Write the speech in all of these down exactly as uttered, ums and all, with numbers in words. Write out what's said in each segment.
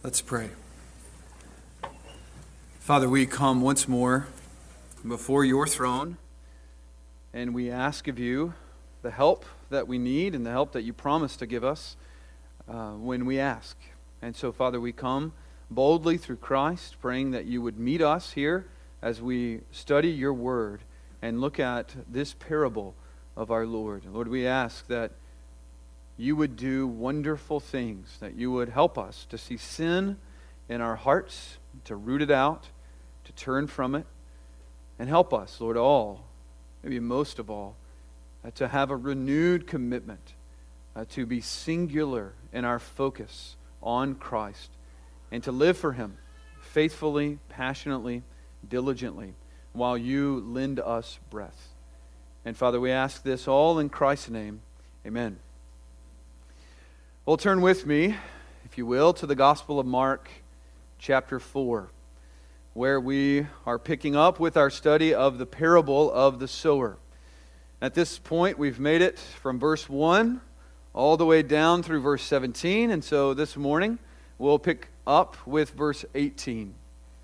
Let's pray. Father, we come once more before your throne, and we ask of you the help that we need and the help that you promise to give us uh, when we ask. And so, Father, we come boldly through Christ, praying that you would meet us here as we study your word and look at this parable of our Lord. Lord, we ask that you would do wonderful things, that you would help us to see sin in our hearts, to root it out, to turn from it, and help us, Lord, all, maybe most of all, uh, to have a renewed commitment uh, to be singular in our focus on Christ and to live for Him faithfully, passionately, diligently, while you lend us breath. And Father, we ask this all in Christ's name. Amen. Well, turn with me, if you will, to the Gospel of Mark, chapter four, where we are picking up with our study of the parable of the sower. At this point, we've made it from verse one all the way down through verse seventeen, and so this morning we'll pick up with verse eighteen.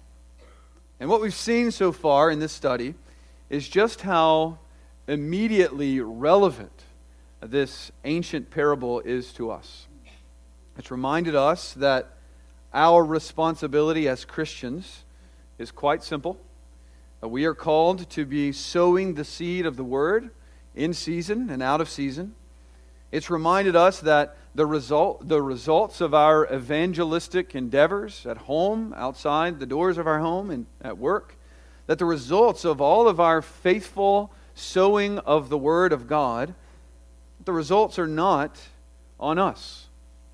And what we've seen so far in this study is just how immediately relevant this ancient parable is to us. It's reminded us that our responsibility as Christians is quite simple. We are called to be sowing the seed of the Word in season and out of season. It's reminded us that the result, the results of our evangelistic endeavors at home, outside the doors of our home, and at work, that the results of all of our faithful sowing of the Word of God, the results are not on us.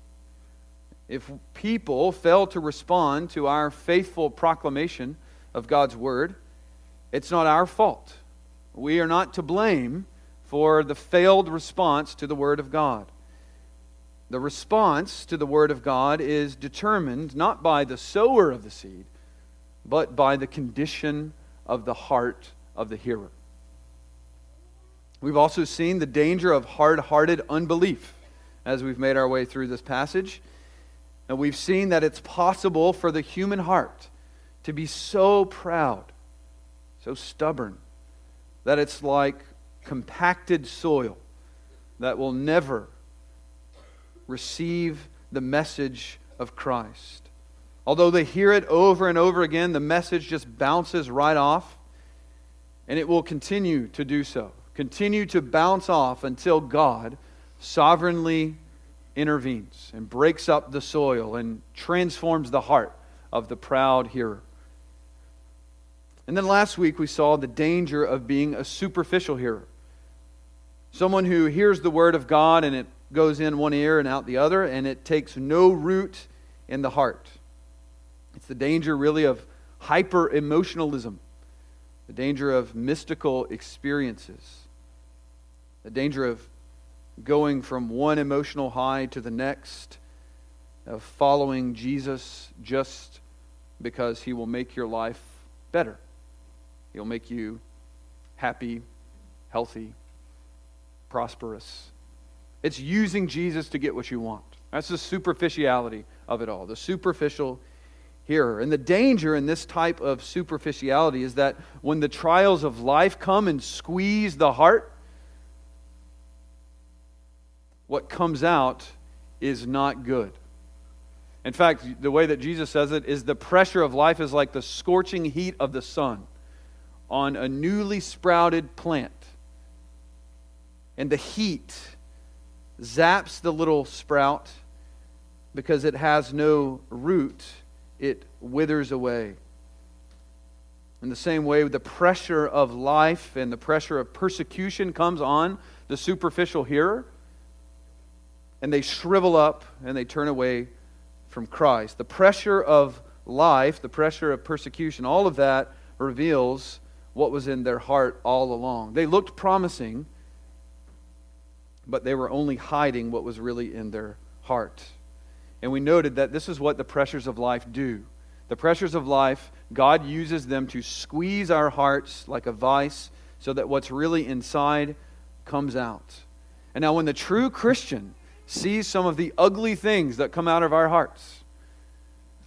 If people fail to respond to our faithful proclamation of God's Word, it's not our fault. We are not to blame for the failed response to the Word of God. The response to the Word of God is determined not by the sower of the seed, but by the condition of the heart of the hearer. We've also seen the danger of hard-hearted unbelief as we've made our way through this passage. And we've seen that it's possible for the human heart to be so proud, so stubborn, that it's like compacted soil that will never receive the message of Christ. Although they hear it over and over again, the message just bounces right off, and it will continue to do so. Continue to bounce off until God sovereignly intervenes and breaks up the soil and transforms the heart of the proud hearer. And then last week we saw the danger of being a superficial hearer. Someone who hears the Word of God and it goes in one ear and out the other, and it takes no root in the heart. It's the danger really of hyper-emotionalism, the danger of mystical experiences, the danger of going from one emotional high to the next, of following Jesus just because He will make your life better. He'll make you happy, healthy, prosperous. It's using Jesus to get what you want. That's the superficiality of it all, the superficial hearer. And the danger in this type of superficiality is that when the trials of life come and squeeze the heart, what comes out is not good. In fact, the way that Jesus says it is the pressure of life is like the scorching heat of the sun on a newly sprouted plant. And the heat zaps the little sprout because it has no root. It withers away. In the same way, the pressure of life and the pressure of persecution comes on the superficial hearer, and they shrivel up and they turn away from Christ. The pressure of life, the pressure of persecution, all of that reveals what was in their heart all along. They looked promising, but they were only hiding what was really in their heart. And we noted that this is what the pressures of life do. The pressures of life, God uses them to squeeze our hearts like a vice so that what's really inside comes out. And now when the true Christian sees some of the ugly things that come out of our hearts,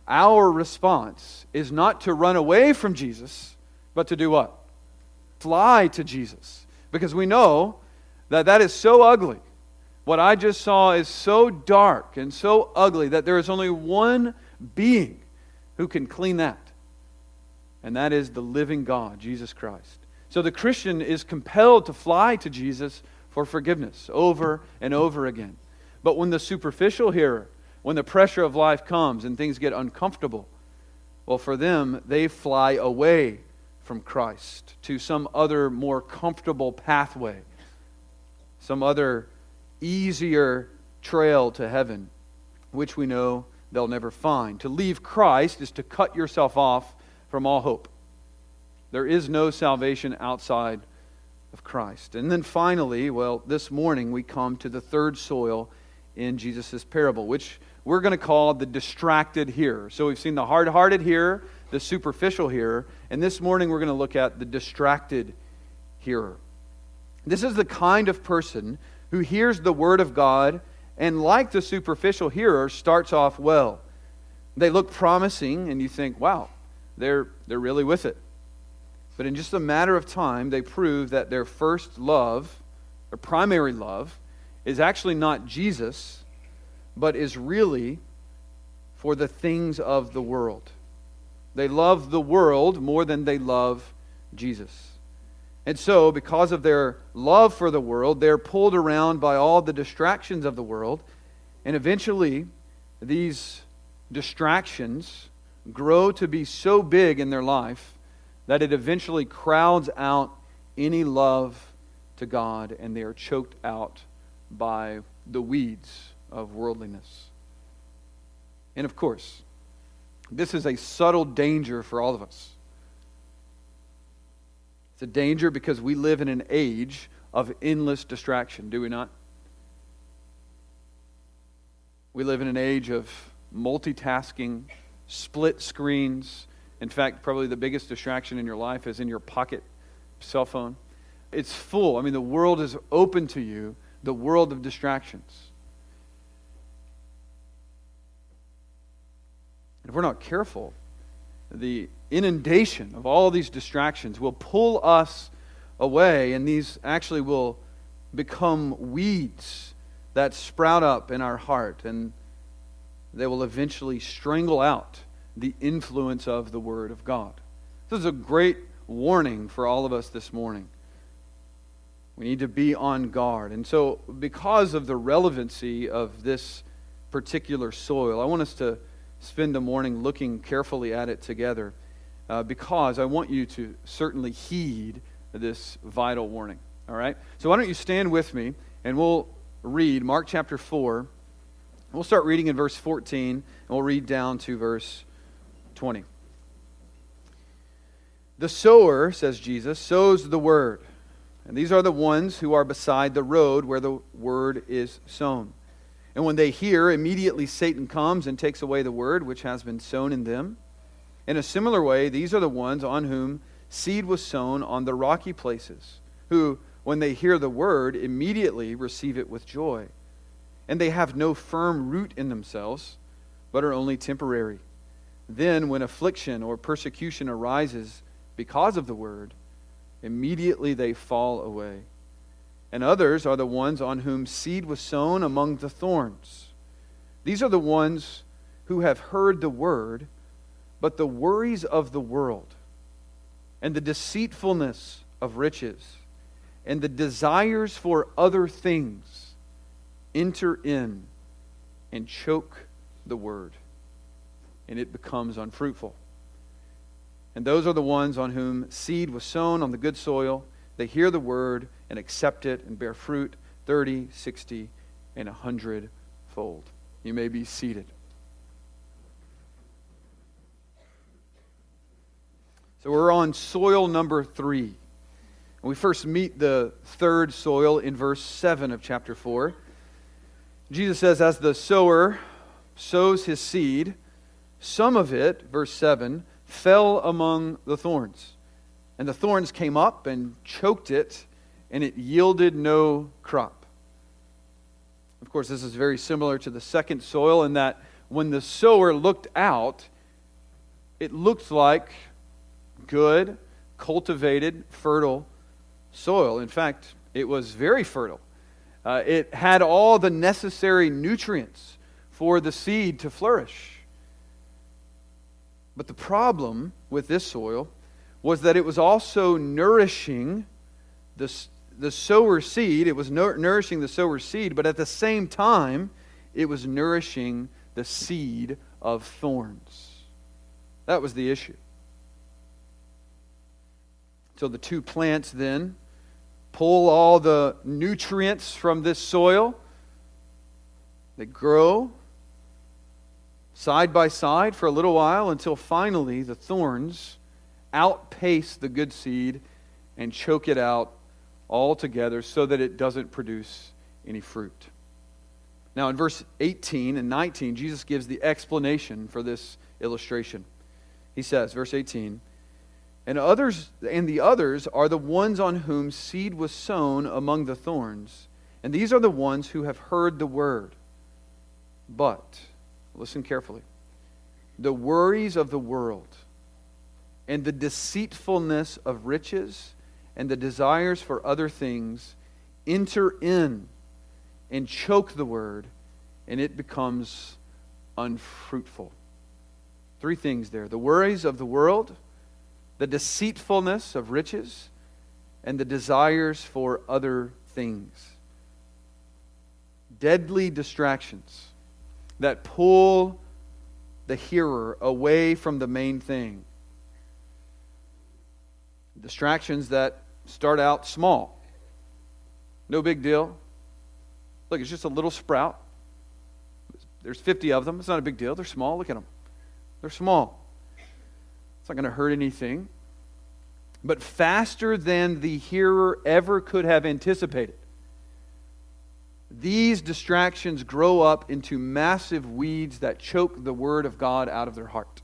our response is not to run away from Jesus, but to do what? Fly to Jesus. Because we know that that is so ugly. What I just saw is so dark and so ugly that there is only one being who can clean that. And that is the living God, Jesus Christ. So the Christian is compelled to fly to Jesus for forgiveness over and over again. But when the superficial hearer, when the pressure of life comes and things get uncomfortable, well, for them, they fly away from Christ to some other more comfortable pathway, some other easier trail to heaven, which we know they'll never find. To leave Christ is to cut yourself off from all hope. There is no salvation outside of Christ. And then finally, well, this morning we come to the third soil in Jesus' parable, which we're going to call the distracted hearer. So we've seen the hard-hearted hearer, the superficial hearer, and this morning we're going to look at the distracted hearer. This is the kind of person who hears the Word of God and, like the superficial hearer, starts off well. They look promising and you think, wow, they're, they're really with it. But in just a matter of time, they prove that their first love, their primary love, is actually not Jesus, but is really for the things of the world. They love the world more than they love Jesus. And so, because of their love for the world, they're pulled around by all the distractions of the world, and eventually these distractions grow to be so big in their life that it eventually crowds out any love to God, and they are choked out by the weeds of worldliness. And of course, this is a subtle danger for all of us. It's a danger because we live in an age of endless distraction, do we not? We live in an age of multitasking, split screens. In fact, probably the biggest distraction in your life is in your pocket cell phone. It's full. I mean, the world is open to you, the world of distractions. If we're not careful, the inundation of all these distractions will pull us away, and these actually will become weeds that sprout up in our heart, and they will eventually strangle out the influence of the Word of God. This is a great warning for all of us this morning. We need to be on guard. And so, because of the relevancy of this particular soil, I want us to spend the morning looking carefully at it together, uh, because I want you to certainly heed this vital warning. All right? So why don't you stand with me, and we'll read Mark chapter four. We'll start reading in verse fourteen, and we'll read down to verse twenty. The sower, says Jesus, sows the word. And these are the ones who are beside the road where the word is sown. And when they hear, immediately Satan comes and takes away the word which has been sown in them. In a similar way, these are the ones on whom seed was sown on the rocky places, who, when they hear the word, immediately receive it with joy. And they have no firm root in themselves, but are only temporary. Then, when affliction or persecution arises because of the word, immediately they fall away. And others are the ones on whom seed was sown among the thorns. These are the ones who have heard the word, but the worries of the world, and the deceitfulness of riches, and the desires for other things enter in and choke the word, and it becomes unfruitful. And those are the ones on whom seed was sown on the good soil. They hear the word and accept it and bear fruit thirty, sixty, and a hundred fold. You may be seated. So we're on soil number three. And we first meet the third soil in verse seven of chapter four. Jesus says, as the sower sows his seed, some of it, verse seven, fell among the thorns. And the thorns came up and choked it, and it yielded no crop. Of course, this is very similar to the second soil in that when the sower looked out, it looked like good, cultivated, fertile soil. In fact, it was very fertile. Uh, it had all the necessary nutrients for the seed to flourish. But the problem with this soil was that it was also nourishing the, the sower seed. It was nour- nourishing the sower seed, but at the same time, it was nourishing the seed of thorns. That was the issue. So the two plants then pull all the nutrients from this soil. They grow side by side for a little while until finally the thorns outpace the good seed and choke it out altogether so that it doesn't produce any fruit. Now in verse eighteen and nineteen, Jesus gives the explanation for this illustration. He says, verse eighteen, And others and the others are the ones on whom seed was sown among the thorns, and these are the ones who have heard the word. But, listen carefully, the worries of the world and the deceitfulness of riches and the desires for other things enter in and choke the word, and it becomes unfruitful. Three things there. The worries of the world, the deceitfulness of riches, and the desires for other things. Deadly distractions that pull the hearer away from the main thing. Distractions that start out small. No big deal. Look, it's just a little sprout. There's fifty of them. It's not a big deal. They're small. Look at them. They're small. It's not going to hurt anything. But faster than the hearer ever could have anticipated, these distractions grow up into massive weeds that choke the Word of God out of their heart.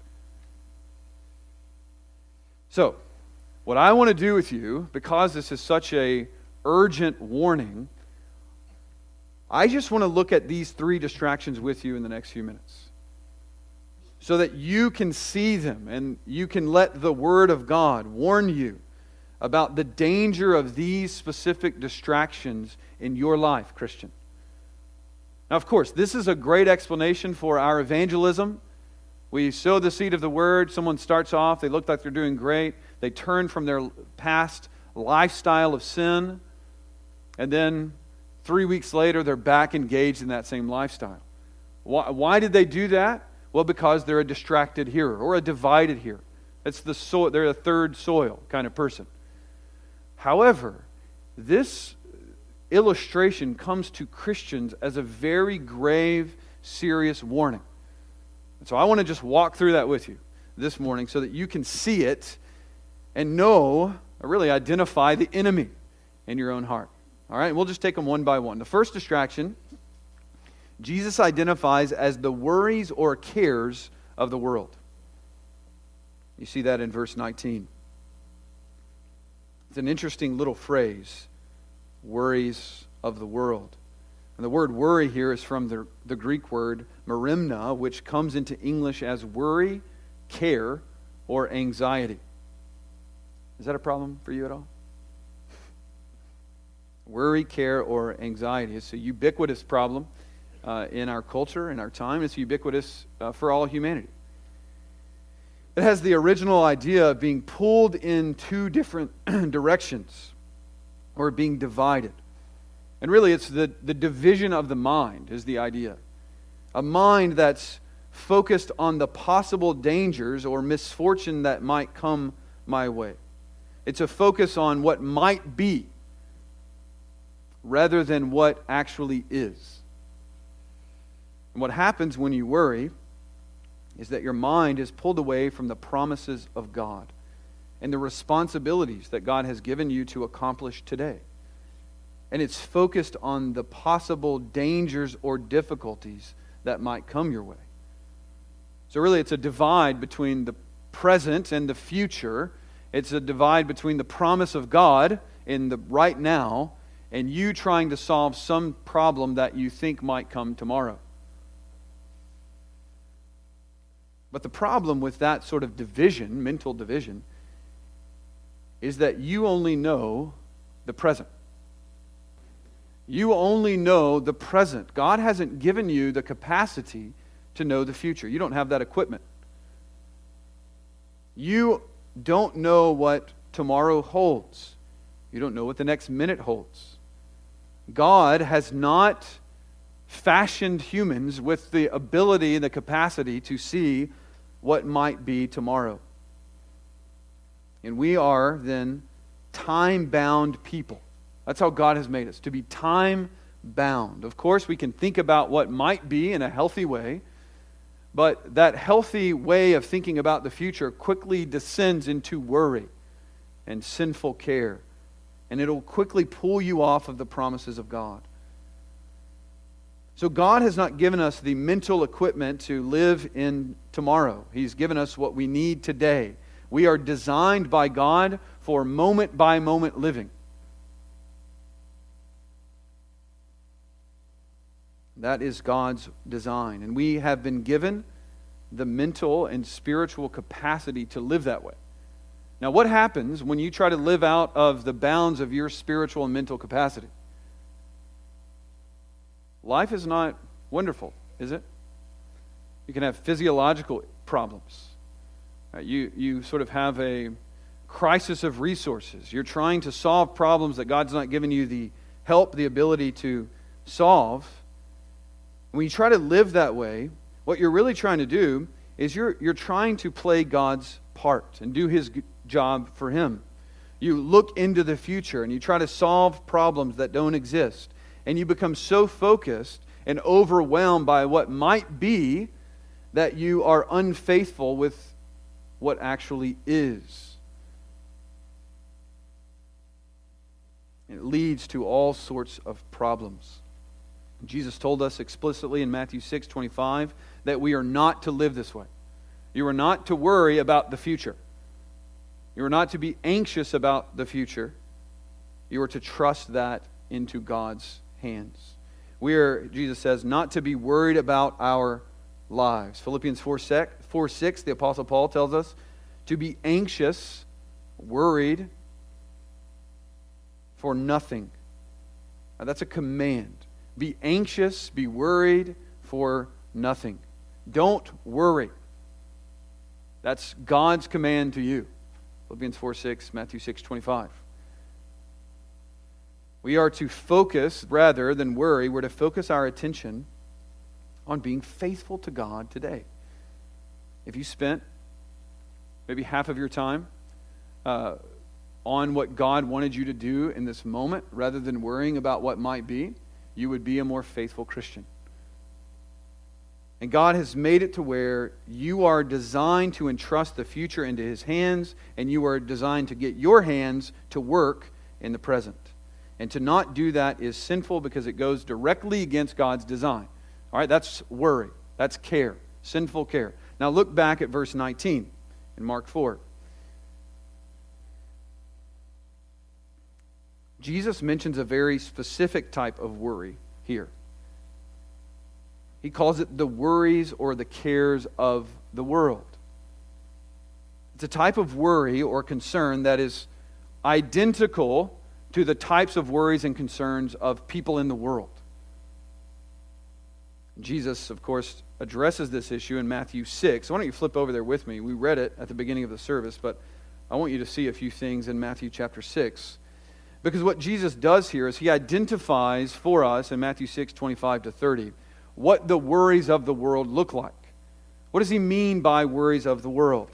So, what I want to do with you, because this is such a urgent warning, I just want to look at these three distractions with you in the next few minutes, so that you can see them and you can let the Word of God warn you about the danger of these specific distractions in your life, Christian. Now, of course, this is a great explanation for our evangelism. We sow the seed of the Word. Someone starts off, they look like they're doing great. They turn from their past lifestyle of sin, and then three weeks later, they're back engaged in that same lifestyle. Why, why did they do that? Well, because they're a distracted hearer or a divided hearer. It's the soil, they're a third soil kind of person. However, this illustration comes to Christians as a very grave, serious warning. And so I want to just walk through that with you this morning so that you can see it and know, or really identify the enemy in your own heart. All right, we'll just take them one by one. The first distraction, Jesus identifies as the worries or cares of the world. You see that in verse nineteen. It's an interesting little phrase, worries of the world. And the word worry here is from the, the Greek word merimna, which comes into English as worry, care, or anxiety. Is that a problem for you at all? Worry, care, or anxiety. It's a ubiquitous problem uh, in our culture, in our time. It's ubiquitous uh, for all humanity. It has the original idea of being pulled in two different directions, or being divided. And really, it's the, the division of the mind is the idea. A mind that's focused on the possible dangers or misfortune that might come my way. It's a focus on what might be, rather than what actually is. And what happens when you worry is that your mind is pulled away from the promises of God and the responsibilities that God has given you to accomplish today. And it's focused on the possible dangers or difficulties that might come your way. So really, it's a divide between the present and the future. It's a divide between the promise of God in the right now and you trying to solve some problem that you think might come tomorrow. But the problem with that sort of division, mental division, is that you only know the present. You only know the present. God hasn't given you the capacity to know the future. You don't have that equipment. You don't know what tomorrow holds. You don't know what the next minute holds. God has not fashioned humans with the ability and the capacity to see what might be tomorrow. And we are then time-bound people. That's how God has made us, to be time-bound. Of course, we can think about what might be in a healthy way, but that healthy way of thinking about the future quickly descends into worry and sinful care, and it'll quickly pull you off of the promises of God. So God has not given us the mental equipment to live in tomorrow. He's given us what we need today. We are designed by God for moment-by-moment living. That is God's design. And we have been given the mental and spiritual capacity to live that way. Now, what happens when you try to live out of the bounds of your spiritual and mental capacity? Life is not wonderful, is it? You can have physiological problems. Uh, you, you sort of have a crisis of resources. You're trying to solve problems that God's not given you the help, the ability to solve. When you try to live that way, what you're really trying to do is you're, you're trying to play God's part and do His job for Him. You look into the future and you try to solve problems that don't exist. And you become so focused and overwhelmed by what might be that you are unfaithful with what actually is. It leads to all sorts of problems. Jesus told us explicitly in Matthew six twenty-five that we are not to live this way. You are not to worry about the future. You are not to be anxious about the future. You are to trust that into God's hands. We are, Jesus says, not to be worried about our lives. Philippians four six, the Apostle Paul tells us to be anxious, worried for nothing. Now, that's a command. Be anxious, be worried for nothing. Don't worry. That's God's command to you. Philippians four six, Matthew six twenty-five. We are to focus, rather than worry, we're to focus our attention on being faithful to God today. If you spent maybe half of your time uh, on what God wanted you to do in this moment, rather than worrying about what might be, you would be a more faithful Christian. And God has made it to where you are designed to entrust the future into His hands, and you are designed to get your hands to work in the present. And to not do that is sinful because it goes directly against God's design. All right, that's worry. That's care. Sinful care. Now look back at verse nineteen in Mark four. Jesus mentions a very specific type of worry here. He calls it the worries or the cares of the world. It's a type of worry or concern that is identical to the types of worries and concerns of people in the world. Jesus, of course, addresses this issue in Matthew six. Why don't you flip over there with me? We read it at the beginning of the service, but I want you to see a few things in Matthew chapter six. Because what Jesus does here is He identifies for us in Matthew six, twenty-five to thirty, what the worries of the world look like. What does He mean by worries of the world?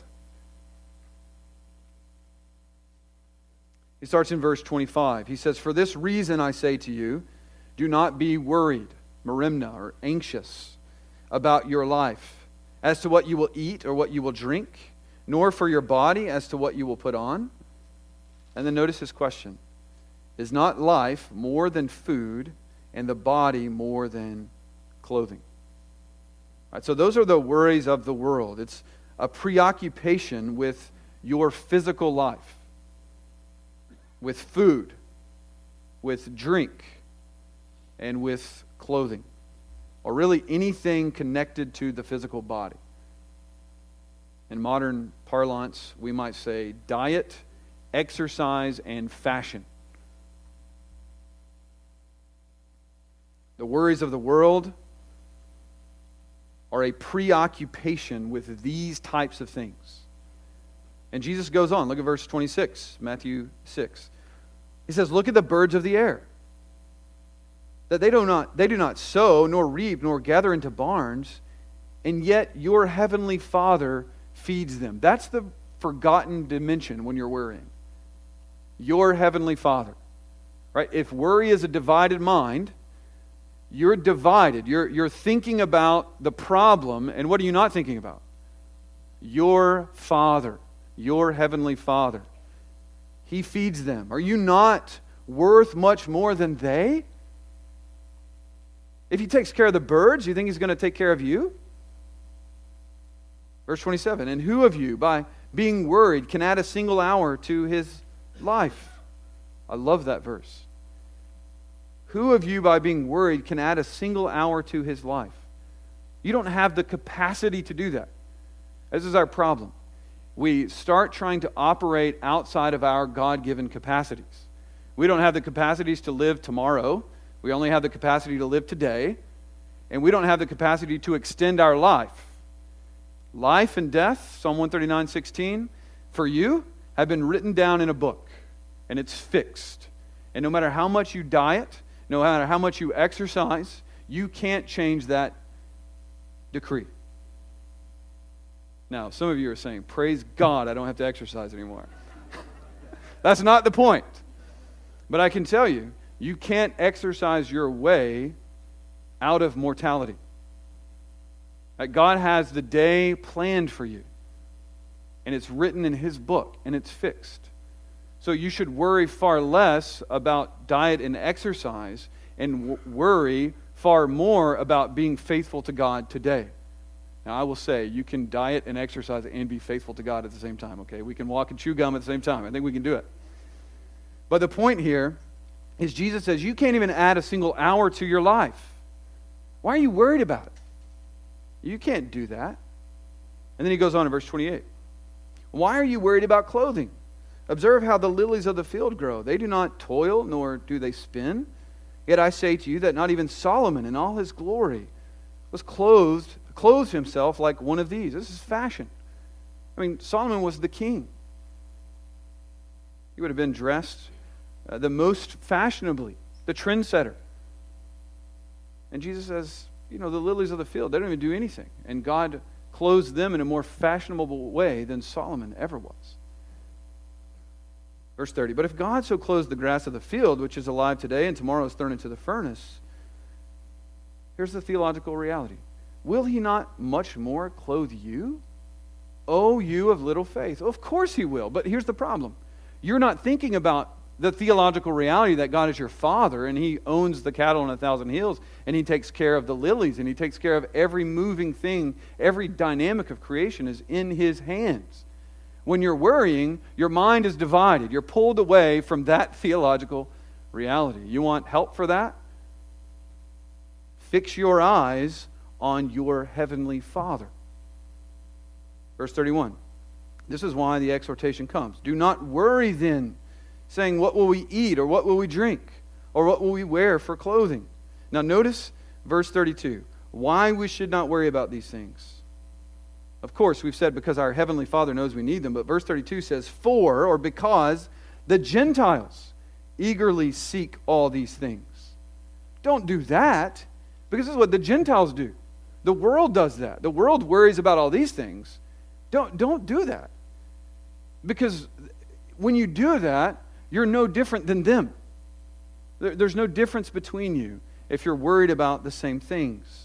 He starts in verse twenty-five. He says, "For this reason I say to you, do not be worried," merimna, or anxious, "about your life, as to what you will eat or what you will drink, nor for your body as to what you will put on." And then notice his question. "Is not life more than food, and the body more than clothing?" All right, so those are the worries of the world. It's a preoccupation with your physical life, with food, with drink, and with clothing, or really anything connected to the physical body. In modern parlance, we might say diet, exercise, and fashion. The worries of the world are a preoccupation with these types of things. And Jesus goes on. Look at verse twenty-six, Matthew six. He says, look at the birds of the air, that they do not, they do not sow, nor reap, nor gather into barns, and yet your heavenly Father feeds them. That's the forgotten dimension when you're worrying. Your heavenly Father. Right? If worry is a divided mind, you're divided. You're, you're thinking about the problem, and what are you not thinking about? Your Father, your heavenly Father. He feeds them. Are you not worth much more than they? If He takes care of the birds, you think He's going to take care of you? Verse twenty-seven, and who of you, by being worried, can add a single hour to his life? I love that verse. Who of you, by being worried, can add a single hour to his life? You don't have the capacity to do that. This is our problem. We start trying to operate outside of our God-given capacities. We don't have the capacities to live tomorrow. We only have the capacity to live today. And we don't have the capacity to extend our life. Life and death, Psalm one thirty-nine, sixteen, for you have been written down in a book, and it's fixed. And no matter how much you diet, no matter how much you exercise, you can't change that decree. Now, some of you are saying, praise God, I don't have to exercise anymore. That's not the point. But I can tell you, you can't exercise your way out of mortality. God has the day planned for you. And it's written in His book, and it's fixed. So you should worry far less about diet and exercise, and w- worry far more about being faithful to God today. Now, I will say, you can diet and exercise and be faithful to God at the same time, okay? We can walk and chew gum at the same time. I think we can do it. But the point here is Jesus says, you can't even add a single hour to your life. Why are you worried about it? You can't do that. And then He goes on in verse twenty-eight. Why are you worried about clothing? Observe how the lilies of the field grow. They do not toil, nor do they spin. Yet I say to you that not even Solomon in all his glory was clothed, clothed himself like one of these. This is fashion. I mean, Solomon was the king. He would have been dressed uh, the most fashionably, the trendsetter. And Jesus says, you know, the lilies of the field, they don't even do anything. And God clothes them in a more fashionable way than Solomon ever was. Verse thirty, but if God so clothes the grass of the field, which is alive today and tomorrow is thrown into the furnace, here's the theological reality. Will He not much more clothe you? O you of little faith. Of course He will, but here's the problem. You're not thinking about the theological reality that God is your Father, and He owns the cattle on a thousand hills, and He takes care of the lilies, and He takes care of every moving thing. Every dynamic of creation is in His hands. When you're worrying, your mind is divided. You're pulled away from that theological reality. You want help for that? Fix your eyes on your heavenly Father. Verse thirty-one. This is why the exhortation comes. Do not worry then, saying, what will we eat, or what will we drink, or what will we wear for clothing? Now notice verse thirty-two. Why we should not worry about these things. Of course, we've said because our Heavenly Father knows we need them, but verse thirty-two says, for, or because, the Gentiles eagerly seek all these things. Don't do that, because this is what the Gentiles do. The world does that. The world worries about all these things. Don't, don't do that. Because when you do that, you're no different than them. There, there's no difference between you if you're worried about the same things.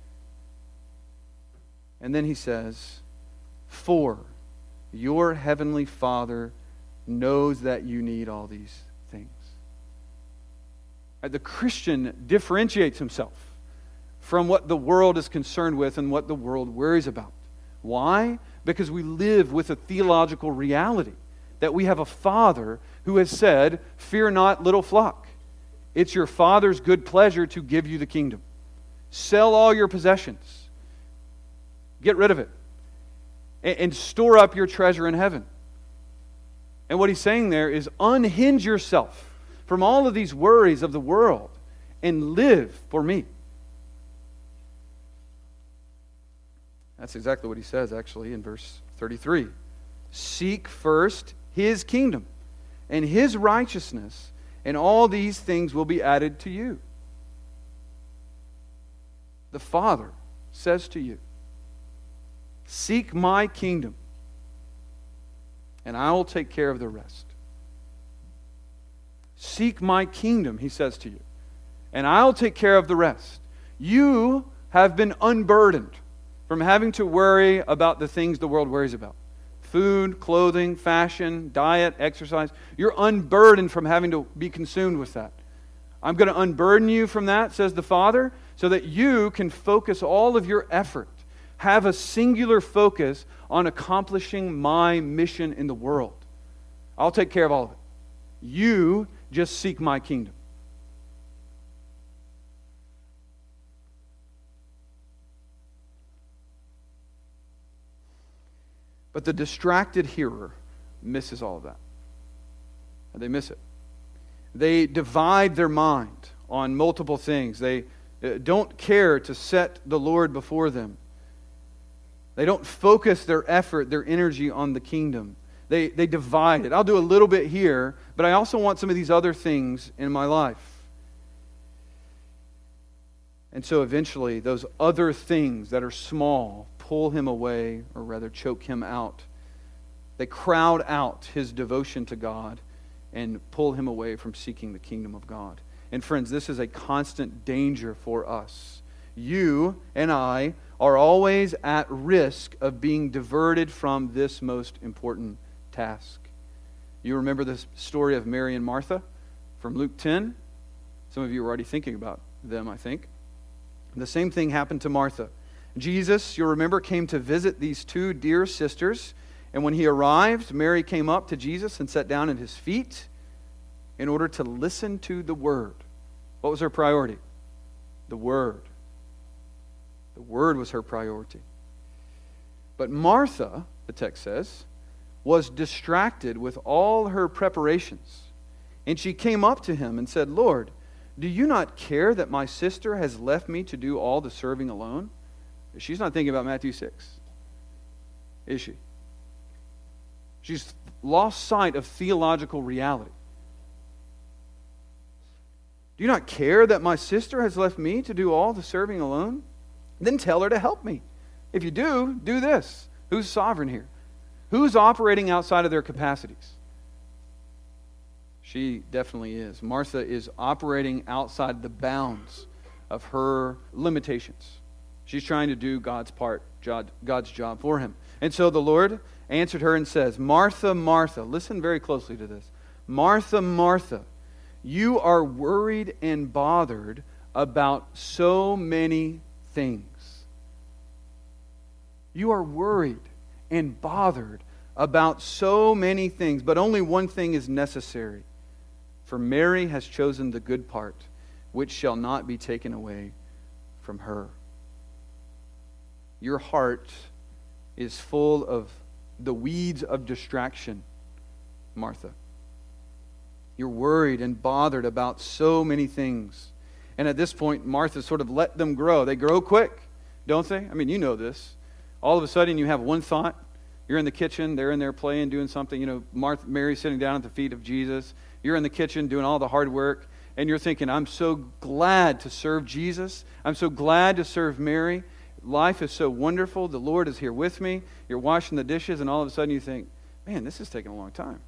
And then he says, for your heavenly Father knows that you need all these things. Right, the Christian differentiates himself from what the world is concerned with and what the world worries about. Why? Because we live with a theological reality that we have a Father who has said, fear not, little flock. It's your Father's good pleasure to give you the kingdom. Sell all your possessions. Get rid of it. and, and store up your treasure in heaven. And what he's saying there is unhinge yourself from all of these worries of the world and live for me. That's exactly what he says, actually, in verse thirty-three. Seek first his kingdom and his righteousness, and all these things will be added to you. The Father says to you, seek my kingdom, and I will take care of the rest. Seek my kingdom, he says to you, and I'll take care of the rest. You have been unburdened from having to worry about the things the world worries about. Food, clothing, fashion, diet, exercise. You're unburdened from having to be consumed with that. I'm going to unburden you from that, says the Father, so that you can focus all of your effort, have a singular focus on accomplishing my mission in the world. I'll take care of all of it. You just seek my kingdom. But the distracted hearer misses all of that. They miss it. They divide their mind on multiple things. They don't care to set the Lord before them. They don't focus their effort, their energy on the kingdom. They, they divide it. I'll do a little bit here, but I also want some of these other things in my life. And so eventually, those other things that are small pull him away, or rather choke him out. They crowd out his devotion to God and pull him away from seeking the kingdom of God. And friends, this is a constant danger for us. You and I are always at risk of being diverted from this most important task. You remember this story of Mary and Martha from Luke ten? Some of you are already thinking about them, I think. The same thing happened to Martha. Jesus, you'll remember, came to visit these two dear sisters. And when he arrived, Mary came up to Jesus and sat down at his feet in order to listen to the Word. What was her priority? The Word. The Word was her priority. But Martha, the text says, was distracted with all her preparations. And she came up to him and said, Lord, do you not care that my sister has left me to do all the serving alone? She's not thinking about Matthew six, is she? She's lost sight of theological reality. Do you not care that my sister has left me to do all the serving alone? Then tell her to help me. If you do, do this. Who's sovereign here? Who's operating outside of their capacities? She definitely is. Martha is operating outside the bounds of her limitations. She's trying to do God's part, God's job for him. And so the Lord answered her and says, Martha, Martha, listen very closely to this. Martha, Martha, you are worried and bothered about so many things. You are worried and bothered about so many things, but only one thing is necessary. For Mary has chosen the good part, which shall not be taken away from her. Your heart is full of the weeds of distraction, Martha. You're worried and bothered about so many things. And at this point, Martha sort of let them grow. They grow quick, don't they? I mean, you know this. All of a sudden, you have one thought. You're in the kitchen. They're in there playing, doing something. You know, Martha, Mary's sitting down at the feet of Jesus. You're in the kitchen doing all the hard work. And you're thinking, I'm so glad to serve Jesus. I'm so glad to serve Mary. Life is so wonderful. The Lord is here with me. You're washing the dishes, and all of a sudden you think, man, this is taking a long time.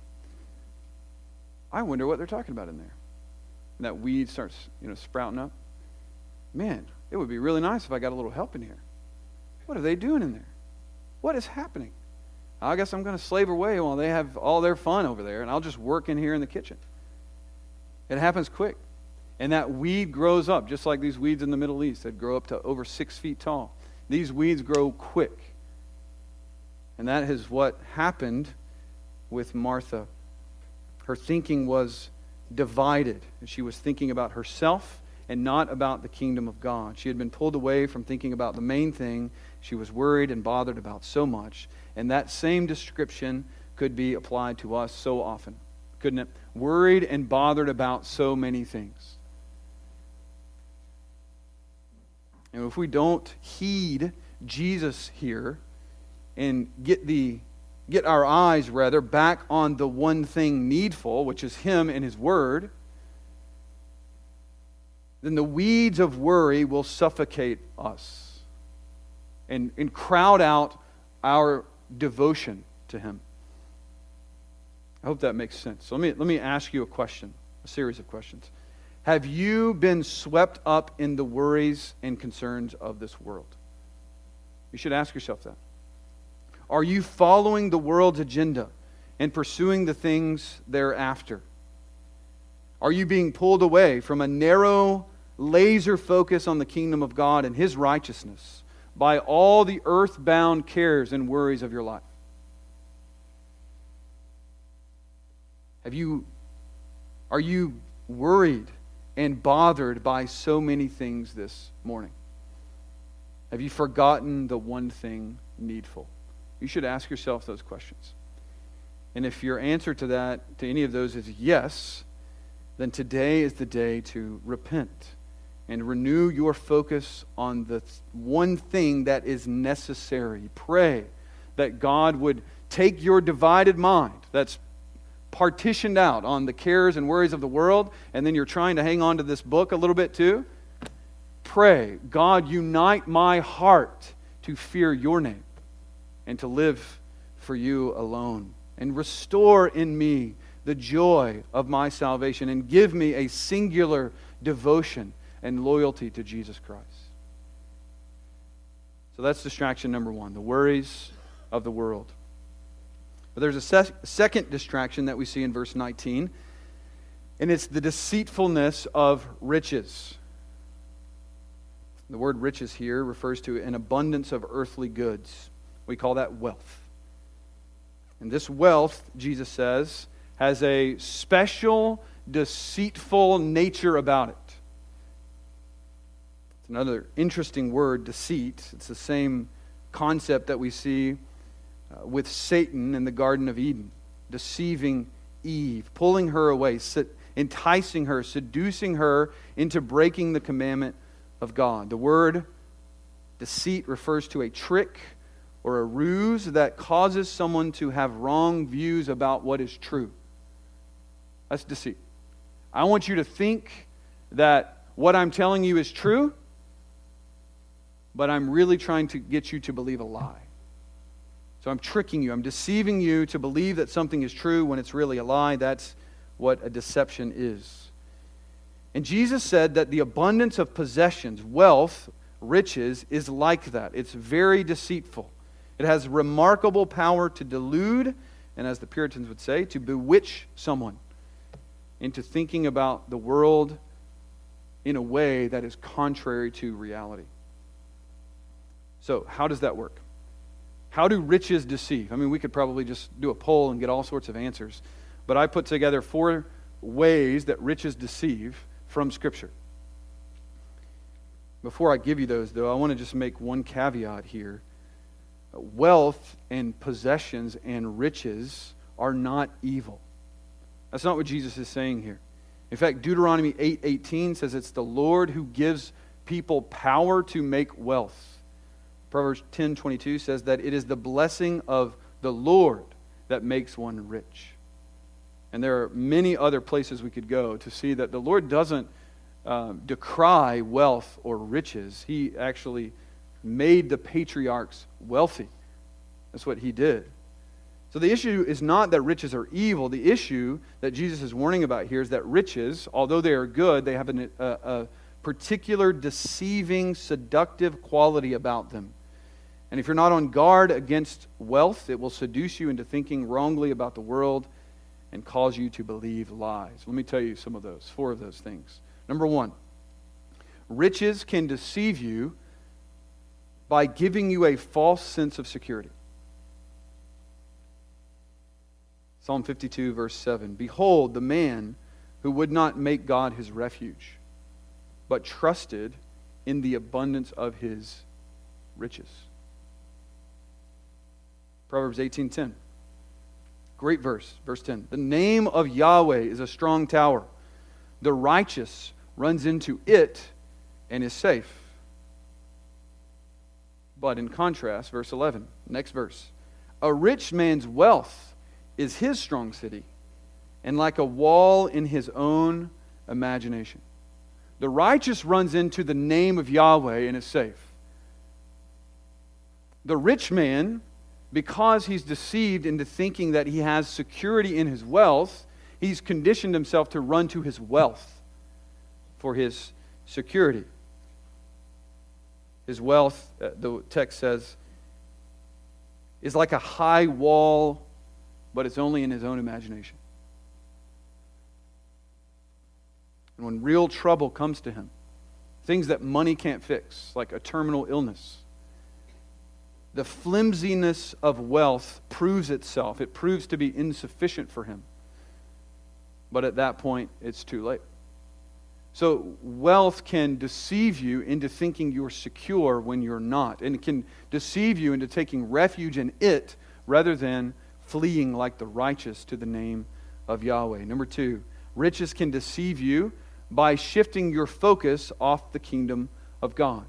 I wonder what they're talking about in there. And that weed starts, you know, sprouting up. Man, it would be really nice if I got a little help in here. What are they doing in there? What is happening? I guess I'm going to slave away while they have all their fun over there, and I'll just work in here in the kitchen. It happens quick. And that weed grows up, just like these weeds in the Middle East that grow up to over six feet tall. These weeds grow quick. And that is what happened with Martha. Her thinking was divided. She was thinking about herself and not about the kingdom of God. She had been pulled away from thinking about the main thing she was worried and bothered about so much. And that same description could be applied to us so often, couldn't it? Worried and bothered about so many things. And if we don't heed Jesus here and get the get our eyes rather back on the one thing needful, which is Him and His Word, then the weeds of worry will suffocate us and, and crowd out our devotion to Him. I hope that makes sense. So let me, let me ask you a question, a series of questions. Have you been swept up in the worries and concerns of this world? You should ask yourself that. Are you following the world's agenda and pursuing the things thereafter? Are you being pulled away from a narrow, laser focus on the kingdom of God and His righteousness by all the earthbound cares and worries of your life? Have you, are you worried and bothered by so many things this morning? Have you forgotten the one thing needful? You should ask yourself those questions. And if your answer to that, to any of those is yes, then today is the day to repent and renew your focus on the one thing that is necessary. Pray that God would take your divided mind that's partitioned out on the cares and worries of the world, and then you're trying to hang on to this book a little bit too. Pray, God, unite my heart to fear your name and to live for you alone. And restore in me the joy of my salvation and give me a singular devotion and loyalty to Jesus Christ. So that's distraction number one, the worries of the world. But there's a sec- second distraction that we see in verse nineteen, and it's the deceitfulness of riches. The word riches here refers to an abundance of earthly goods. We call that wealth. And this wealth, Jesus says, has a special, deceitful nature about it. It's another interesting word, deceit. It's the same concept that we see uh, with Satan in the Garden of Eden, deceiving Eve, pulling her away, enticing her, seducing her into breaking the commandment of God. The word deceit refers to a trick or a ruse that causes someone to have wrong views about what is true. That's deceit. I want you to think that what I'm telling you is true, but I'm really trying to get you to believe a lie. So I'm tricking you. I'm deceiving you to believe that something is true when it's really a lie. That's what a deception is. And Jesus said that the abundance of possessions, wealth, riches, is like that. It's very deceitful. It has remarkable power to delude, and as the Puritans would say, to bewitch someone into thinking about the world in a way that is contrary to reality. So, how does that work? How do riches deceive? I mean, we could probably just do a poll and get all sorts of answers, but I put together four ways that riches deceive from Scripture. Before I give you those, though, I want to just make one caveat here. Wealth and possessions and riches are not evil. That's not what Jesus is saying here. In fact, Deuteronomy eight eighteen says it's the Lord who gives people power to make wealth. Proverbs ten twenty-two says that it is the blessing of the Lord that makes one rich. And there are many other places we could go to see that the Lord doesn't uh, decry wealth or riches. He actually made the patriarchs wealthy. That's what He did. So the issue is not that riches are evil. The issue that Jesus is warning about here is that riches, although they are good, they have an, a, a particular deceiving, seductive quality about them. And if you're not on guard against wealth, it will seduce you into thinking wrongly about the world and cause you to believe lies. Let me tell you some of those, four of those things. Number one, riches can deceive you by giving you a false sense of security. Psalm fifty-two, verse seven. Behold, the man who would not make God his refuge. but trusted in the abundance of his riches. Proverbs eighteen ten. Great verse, verse ten. The name of Yahweh is a strong tower. The righteous runs into it and is safe. But in contrast, verse eleven, next verse. A rich man's wealth is his strong city, and like a wall in his own imagination. The righteous runs into the name of Yahweh and is safe. The rich man, because he's deceived into thinking that he has security in his wealth, he's conditioned himself to run to his wealth for his security. His wealth, the text says, is like a high wall, but it's only in his own imagination. And when real trouble comes to him, things that money can't fix, like a terminal illness, the flimsiness of wealth proves itself. It proves to be insufficient for him. But at that point, it's too late. So wealth can deceive you into thinking you're secure when you're not. And it can deceive you into taking refuge in it rather than fleeing like the righteous to the name of Yahweh. Number two, riches can deceive you by shifting your focus off the kingdom of God.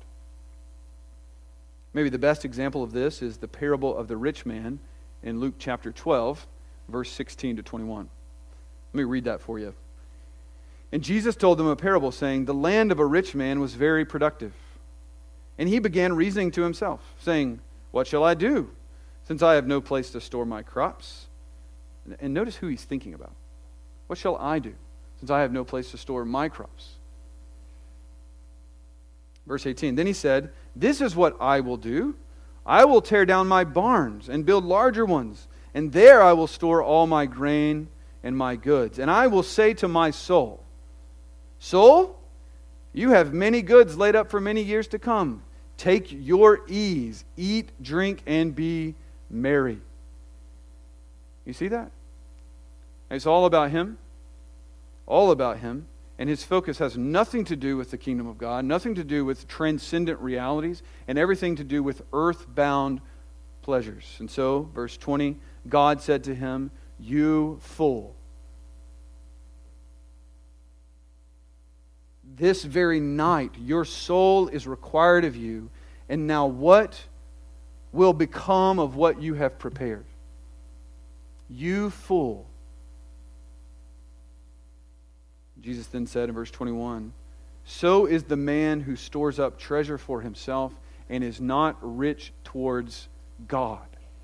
Maybe the best example of this is the parable of the rich man in Luke chapter twelve, verse sixteen to twenty-one. Let me read that for you. And Jesus told them a parable, saying, the land of a rich man was very productive. And he began reasoning to himself, saying, what shall I do, since I have no place to store my crops? And notice who he's thinking about. What shall I do, since I have no place to store my crops? Verse eighteen, then he said, this is what I will do. I will tear down my barns and build larger ones, and there I will store all my grain and my goods. And I will say to my soul, soul, you have many goods laid up for many years to come. Take your ease, eat, drink, and be merry. You see that? It's all about him. All about him. And his focus has nothing to do with the kingdom of God, nothing to do with transcendent realities, and everything to do with earthbound pleasures. And so, verse twenty, God said to him, you fool. This very night your soul is required of you, and now what will become of what you have prepared? You fool. Jesus then said in verse twenty-one, so is the man who stores up treasure for himself and is not rich towards God.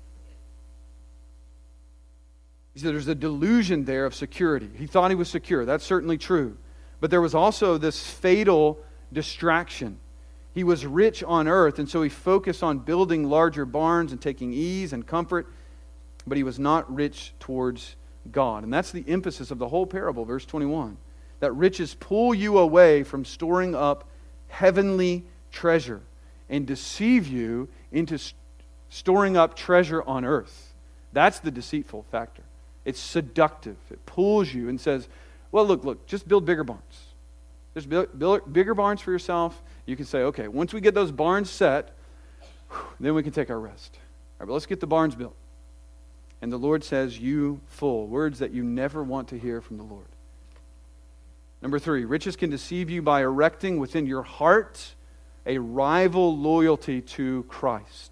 He said there's a delusion there of security. He thought he was secure. That's certainly true. But there was also this fatal distraction. He was rich on earth, and so he focused on building larger barns and taking ease and comfort, but he was not rich towards God. And that's the emphasis of the whole parable, verse twenty-one. That riches pull you away from storing up heavenly treasure and deceive you into st- storing up treasure on earth. That's the deceitful factor. It's seductive. It pulls you and says, well, look, look, just build bigger barns. Just build, build bigger barns for yourself. You can say, okay, once we get those barns set, whew, then we can take our rest. All right, but let's get the barns built. And the Lord says, you fool. Words that you never want to hear from the Lord. Number three, riches can deceive you by erecting within your heart a rival loyalty to Christ.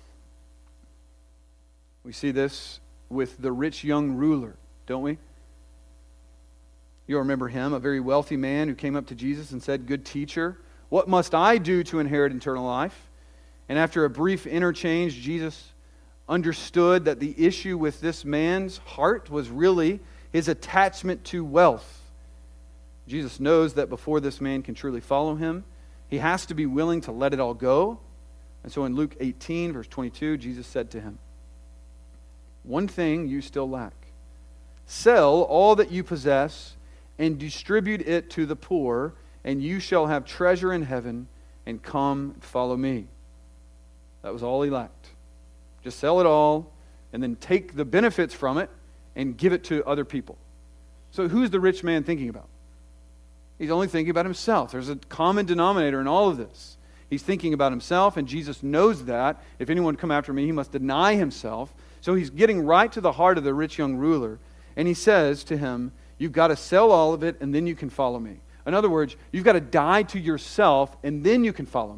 We see this with the rich young ruler, don't we? You'll remember him, a very wealthy man who came up to Jesus and said, good teacher, what must I do to inherit eternal life? And after a brief interchange, Jesus understood that the issue with this man's heart was really his attachment to wealth. Jesus knows that before this man can truly follow him, he has to be willing to let it all go. And so in Luke eighteen, verse twenty-two, Jesus said to him, one thing you still lack. Sell all that you possess and distribute it to the poor, and you shall have treasure in heaven, and come and follow me. That was all he lacked. Just sell it all, and then take the benefits from it and give it to other people. So who's the rich man thinking about? He's only thinking about himself. There's a common denominator in all of this. He's thinking about himself, and Jesus knows that. If anyone come after me, he must deny himself. So he's getting right to the heart of the rich young ruler. And he says to him, you've got to sell all of it, and then you can follow me. In other words, you've got to die to yourself, and then you can follow me.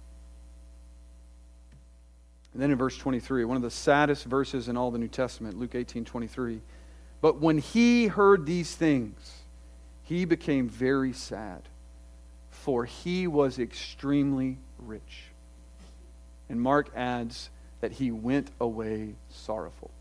And then in verse twenty-three, one of the saddest verses in all the New Testament, Luke eighteen twenty-three. But when he heard these things, he became very sad, for he was extremely rich. And Mark adds that he went away sorrowful.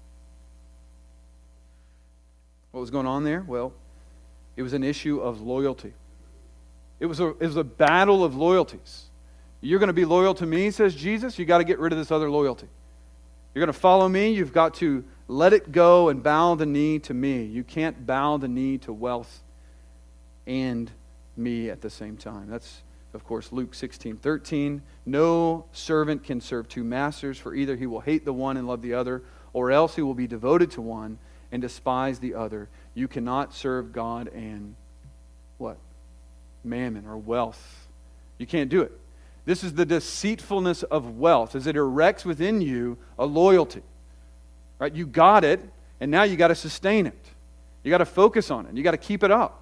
What was going on there? Well, it was an issue of loyalty. It was a, it was a battle of loyalties. You're going to be loyal to me, says Jesus, you've got to get rid of this other loyalty. You're going to follow me, you've got to let it go and bow the knee to me. You can't bow the knee to wealth and me at the same time. That's, of course, Luke sixteen thirteen. No servant can serve two masters, for either he will hate the one and love the other, or else he will be devoted to one and despise the other. You cannot serve God and what? Mammon or wealth. You can't do it. This is the deceitfulness of wealth, as it erects within you a loyalty. Right? You got it, and now you got to sustain it. You got to focus on it. You got to keep it up.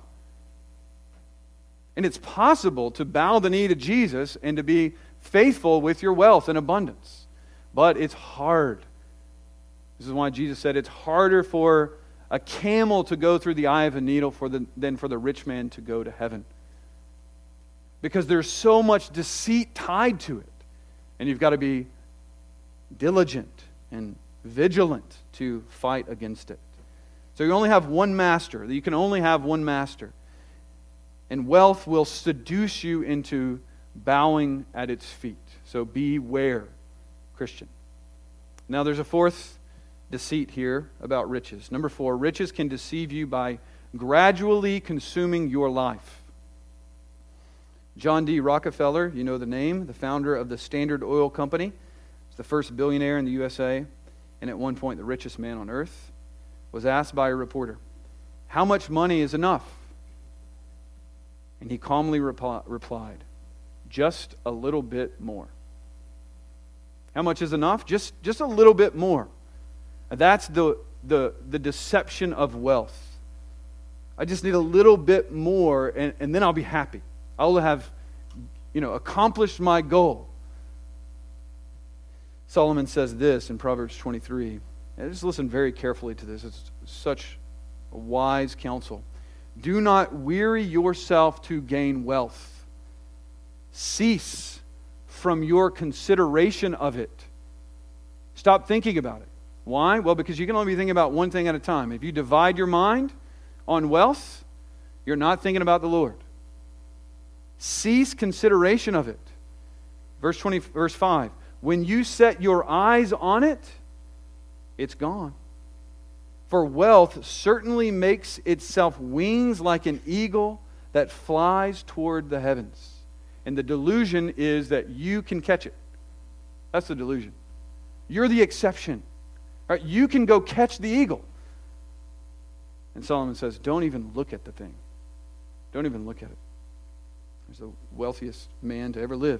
And it's possible to bow the knee to Jesus and to be faithful with your wealth and abundance. But it's hard. This is why Jesus said it's harder for a camel to go through the eye of a needle for the, than for the rich man to go to heaven. Because there's so much deceit tied to it. And you've got to be diligent and vigilant to fight against it. So you only have one master. You can only have one master. And wealth will seduce you into bowing at its feet. So beware, Christian. Now there's a fourth deceit here about riches. Number four, riches can deceive you by gradually consuming your life. John D. Rockefeller, you know the name, the founder of the Standard Oil Company, was the first billionaire in the U S A, and at one point the richest man on earth, was asked by a reporter, how much money is enough? And he calmly repli- replied, just a little bit more. How much is enough? Just, just a little bit more. That's the, the, the deception of wealth. I just need a little bit more, and, and then I'll be happy. I'll have, you know, accomplished my goal. Solomon says this in Proverbs twenty-three. And just listen very carefully to this. It's such a wise counsel. Do not weary yourself to gain wealth. Cease from your consideration of it. Stop thinking about it. Why? Well, because you can only be thinking about one thing at a time. If you divide your mind on wealth, you're not thinking about the Lord. Cease consideration of it. Verse twenty, verse five. When you set your eyes on it, it's gone. For wealth certainly makes itself wings like an eagle that flies toward the heavens. And the delusion is that you can catch it. That's the delusion. You're the exception. Right? You can go catch the eagle. And Solomon says, don't even look at the thing. Don't even look at it. He's the wealthiest man to ever live.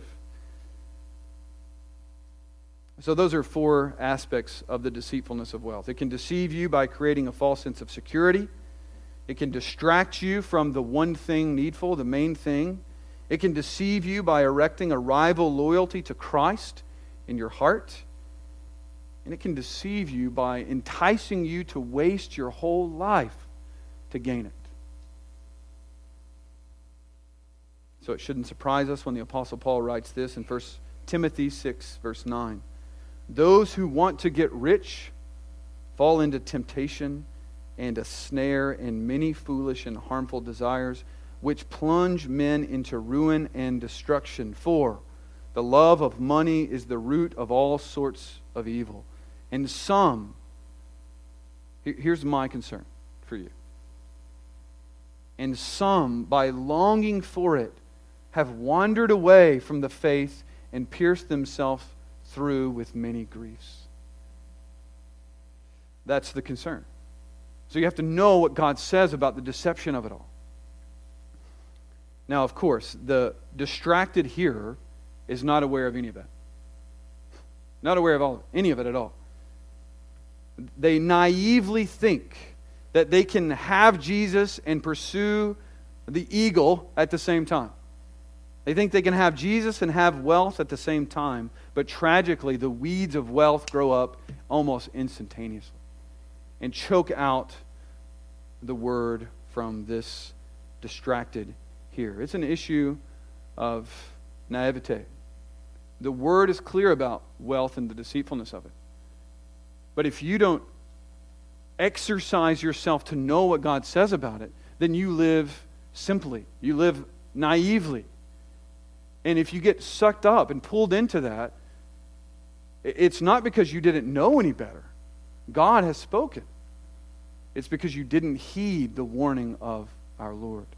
So those are four aspects of the deceitfulness of wealth. It can deceive you by creating a false sense of security. It can distract you from the one thing needful, the main thing. It can deceive you by erecting a rival loyalty to Christ in your heart. And it can deceive you by enticing you to waste your whole life to gain it. So it shouldn't surprise us when the Apostle Paul writes this in First Timothy six, verse nine. Those who want to get rich fall into temptation and a snare and many foolish and harmful desires, which plunge men into ruin and destruction. For the love of money is the root of all sorts of evil. And some, here's my concern for you. And some, by longing for it, have wandered away from the faith and pierced themselves through with many griefs. That's the concern. So you have to know what God says about the deception of it all. Now, of course, the distracted hearer is not aware of any of that. Not aware of all, any of it at all. They naively think that they can have Jesus and pursue the eagle at the same time. They think they can have Jesus and have wealth at the same time, but tragically, the weeds of wealth grow up almost instantaneously and choke out the word from this distracted hearer. It's an issue of naivete. The word is clear about wealth and the deceitfulness of it. But if you don't exercise yourself to know what God says about it, then you live simply. You live naively. And if you get sucked up and pulled into that, it's not because you didn't know any better. God has spoken. It's because you didn't heed the warning of our Lord.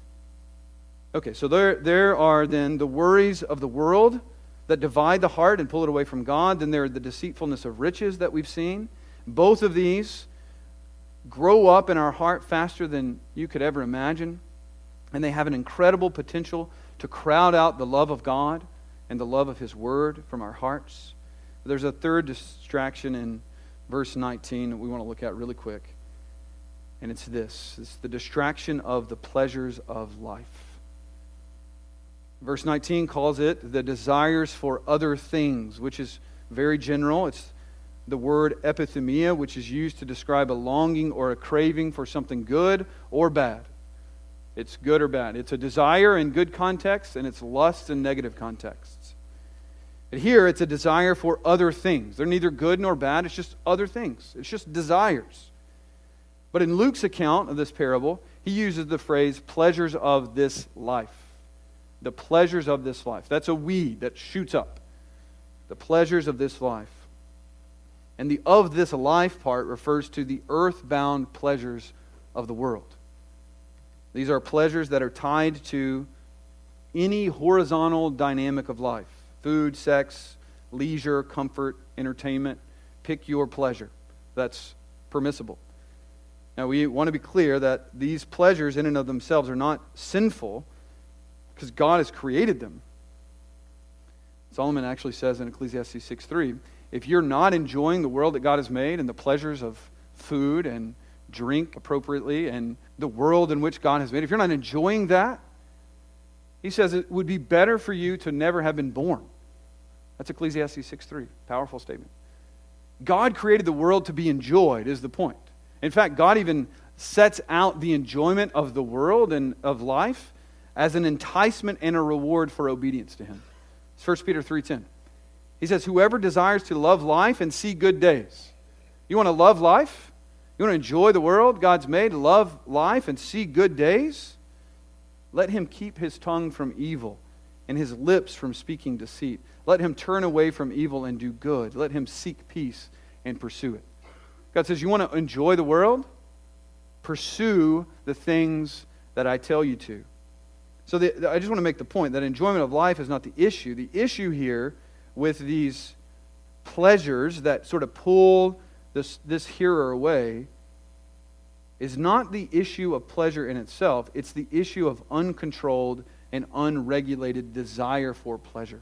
Okay, so there, there are then the worries of the world that divide the heart and pull it away from God. Then there are the deceitfulness of riches that we've seen. Both of these grow up in our heart faster than you could ever imagine. And they have an incredible potential to crowd out the love of God and the love of His Word from our hearts. There's a third distraction in verse nineteen that we want to look at really quick. And it's this. It's the distraction of the pleasures of life. Verse nineteen calls it the desires for other things, which is very general. It's the word epithumia, which is used to describe a longing or a craving for something good or bad. It's good or bad. It's a desire in good contexts, and it's lust in negative contexts. And here, it's a desire for other things. They're neither good nor bad. It's just other things. It's just desires. But in Luke's account of this parable, he uses the phrase, pleasures of this life. The pleasures of this life. That's a weed that shoots up. The pleasures of this life. And the of this life part refers to the earthbound pleasures of the world. These are pleasures that are tied to any horizontal dynamic of life. Food, sex, leisure, comfort, entertainment. Pick your pleasure. That's permissible. Now we want to be clear that these pleasures in and of themselves are not sinful because God has created them. Solomon actually says in Ecclesiastes six three, if you're not enjoying the world that God has made and the pleasures of food and drink appropriately and the world in which God has made, if you're not enjoying that, he says it would be better for you to never have been born. That's Ecclesiastes six three. Powerful statement. God created the world to be enjoyed is the point. In fact, God even sets out the enjoyment of the world and of life as an enticement and a reward for obedience to Him. It's First Peter three ten. He says, whoever desires to love life and see good days. You want to love life? You want to enjoy the world God's made, love life and see good days? Let him keep his tongue from evil and his lips from speaking deceit. Let him turn away from evil and do good. Let him seek peace and pursue it. God says, you want to enjoy the world? Pursue the things that I tell you to. So the, I just want to make the point that enjoyment of life is not the issue. The issue here with these pleasures that sort of pull this, this hearer away is not the issue of pleasure in itself. It's the issue of uncontrolled and unregulated desire for pleasure.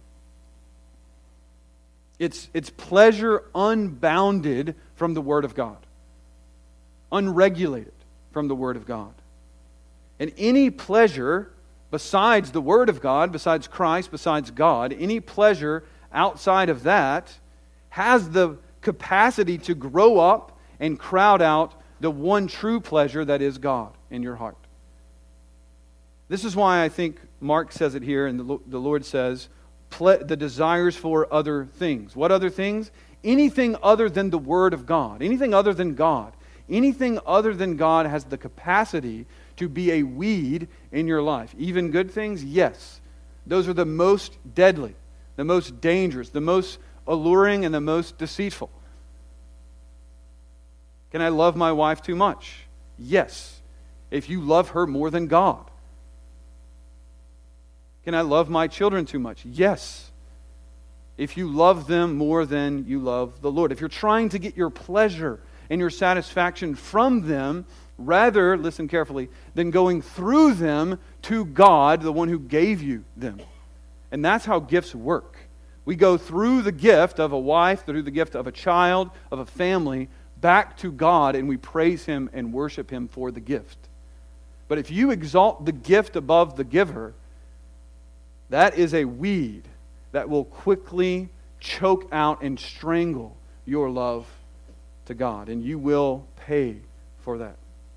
It's, it's pleasure unbounded from the Word of God. Unregulated from the Word of God. And any pleasure besides the Word of God, besides Christ, besides God, any pleasure outside of that has the capacity to grow up and crowd out the one true pleasure that is God in your heart. This is why I think Mark says it here and the, the Lord says, ple- the desires for other things. What other things? Anything other than the Word of God. Anything other than God. Anything other than God has the capacity to be a weed in your life. Even good things? Yes. Those are the most deadly, the most dangerous, the most alluring, and the most deceitful. Can I love my wife too much? Yes. If you love her more than God. Can I love my children too much? Yes. If you love them more than you love the Lord. If you're trying to get your pleasure and your satisfaction from them rather, listen carefully, than going through them to God, the one who gave you them. And that's how gifts work. We go through the gift of a wife, through the gift of a child, of a family, back to God, and we praise Him and worship Him for the gift. But if you exalt the gift above the giver, that is a weed that will quickly choke out and strangle your love to God, and you will pay for that.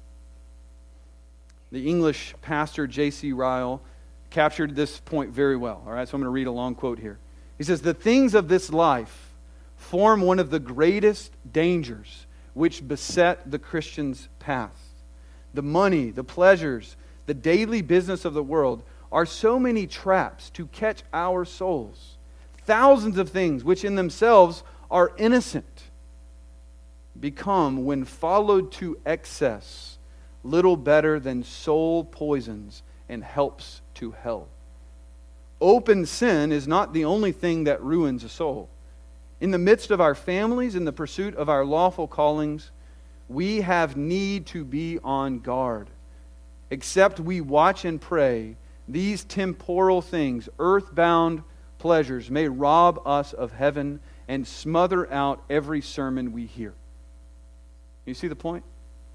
The English pastor J C Ryle captured this point very well. All right, so I'm going to read a long quote here. He says, "The things of this life form one of the greatest dangers which beset the Christian's path. The money, the pleasures, the daily business of the world are so many traps to catch our souls. Thousands of things which in themselves are innocent become, when followed to excess, little better than soul poisons and helps to hell. Open sin is not the only thing that ruins a soul. In the midst of our families, in the pursuit of our lawful callings, we have need to be on guard. Except we watch and pray, these temporal things, earthbound pleasures, may rob us of heaven and smother out every sermon we hear." You see the point?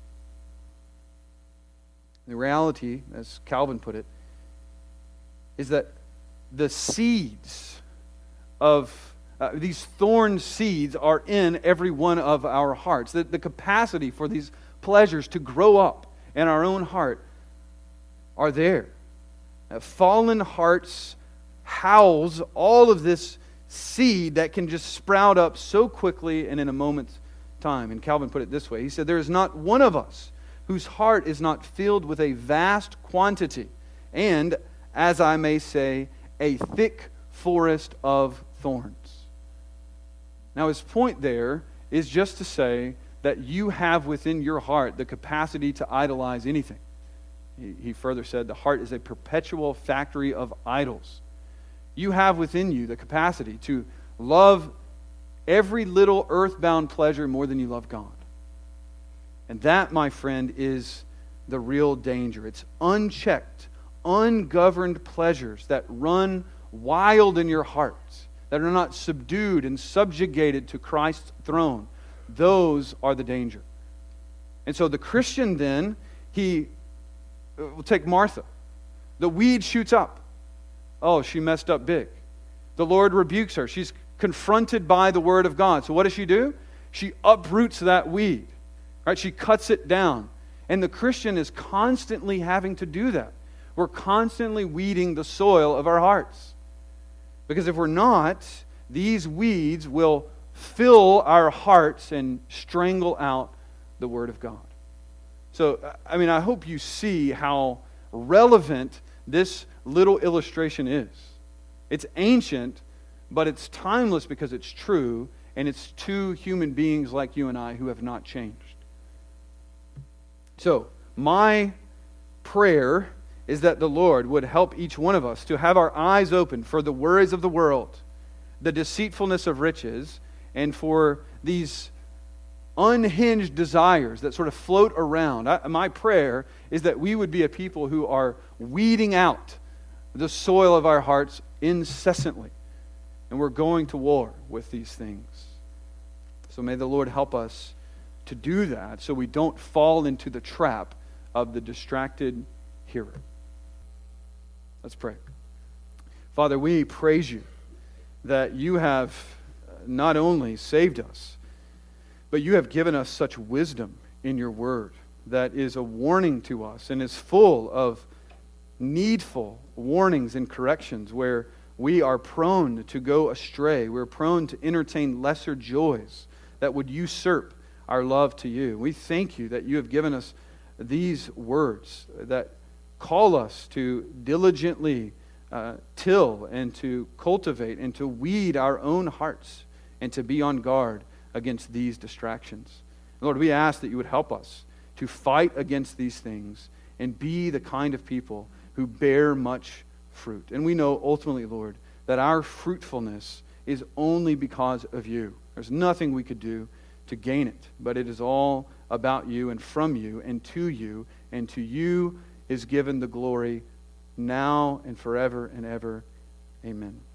The reality, as Calvin put it, is that the seeds of uh, these thorn seeds are in every one of our hearts. The, the capacity for these pleasures to grow up in our own heart are there. Uh, fallen hearts house all of this seed that can just sprout up so quickly and in a moment's time. And Calvin put it this way. He said, "There is not one of us whose heart is not filled with a vast quantity and, as I may say, a thick forest of thorns." Now his point there is just to say that you have within your heart the capacity to idolize anything. He, he further said the heart is a perpetual factory of idols. You have within you the capacity to love every little earthbound pleasure more than you love God. And that, my friend, is the real danger. It's unchecked, ungoverned pleasures that run wild in your hearts, that are not subdued and subjugated to Christ's throne. Those are the danger. And so the Christian then, he will take Martha. The weed shoots up. Oh, she messed up big. The Lord rebukes her. She's confronted by the Word of God. So what does she do? She uproots that weed. Right? She cuts it down. And the Christian is constantly having to do that. We're constantly weeding the soil of our hearts. Because if we're not, these weeds will fill our hearts and strangle out the Word of God. So, I mean, I hope you see how relevant this little illustration is. It's ancient, but it's timeless because it's true, and it's two human beings like you and I who have not changed. So, my prayer is that the Lord would help each one of us to have our eyes open for the worries of the world, the deceitfulness of riches, and for these unhinged desires that sort of float around. I, my prayer is that we would be a people who are weeding out the soil of our hearts incessantly. And we're going to war with these things. So may the Lord help us to do that so we don't fall into the trap of the distracted hearer. Let's pray. Father, we praise you that you have not only saved us, but you have given us such wisdom in your word that is a warning to us and is full of needful warnings and corrections where we are prone to go astray. We're prone to entertain lesser joys that would usurp our love to you. We thank you that you have given us these words that call us to diligently uh, till and to cultivate and to weed our own hearts and to be on guard against these distractions. Lord, we ask that you would help us to fight against these things and be the kind of people who bear much fruit. And we know ultimately, Lord, that our fruitfulness is only because of you. There's nothing we could do to gain it, but it is all about you and from you and to you, and to you is given the glory now and forever and ever. Amen.